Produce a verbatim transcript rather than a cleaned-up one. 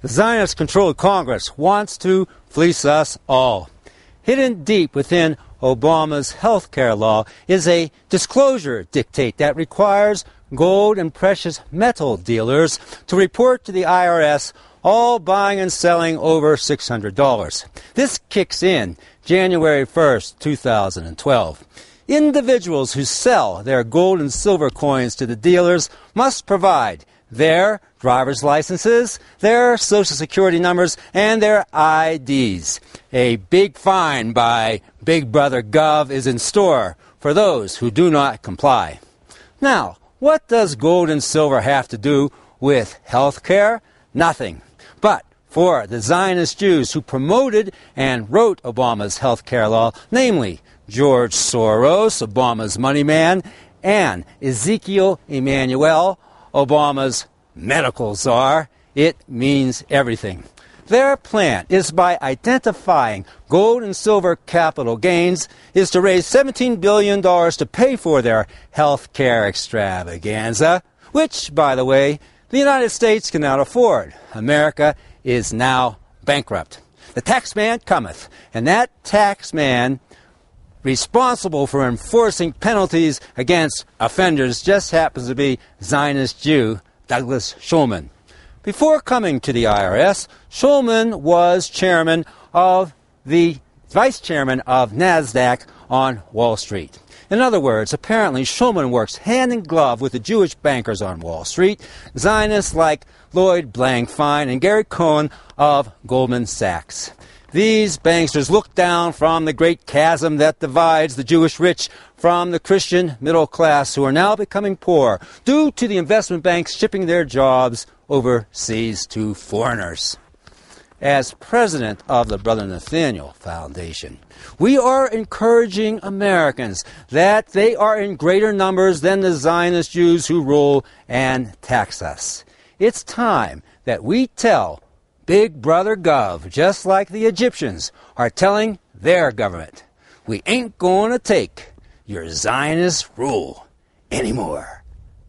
The Zionist-controlled Congress wants to fleece us all. Hidden deep within Obama's health care law is a disclosure dictate that requires gold and precious metal dealers to report to the I R S all buying and selling over six hundred dollars. This kicks in January first, two thousand twelve. Individuals who sell their gold and silver coins to the dealers must provide their driver's licenses, their social security numbers, and their I Ds. A big fine by Big Brother Gov is in store for those who do not comply. Now, what does gold and silver have to do with health care? Nothing. But for the Zionist Jews who promoted and wrote Obama's health care law, namely George Soros, Obama's money man, and Ezekiel Emanuel, Obama's medical czar, it means everything. Their plan is, by identifying gold and silver capital gains, is to raise seventeen billion dollars to pay for their health care extravaganza, which, by the way, the United States cannot afford. America is now bankrupt. The tax man cometh, and that tax man responsible for enforcing penalties against offenders just happens to be Zionist Jew Douglas Shulman. Before coming to the I R S, Shulman was chairman of the vice chairman of NASDAQ on Wall Street. In other words, apparently Shulman works hand in glove with the Jewish bankers on Wall Street, Zionists like Lloyd Blankfein and Gary Cohn of Goldman Sachs. These banksters look down from the great chasm that divides the Jewish rich from the Christian middle class, who are now becoming poor due to the investment banks shipping their jobs overseas to foreigners. As president of the Brother Nathaniel Foundation, we are encouraging Americans that they are in greater numbers than the Zionist Jews who rule and tax us. It's time that we tell Big Brother Gov, just like the Egyptians are telling their government, we ain't going to take your Zionist rule anymore.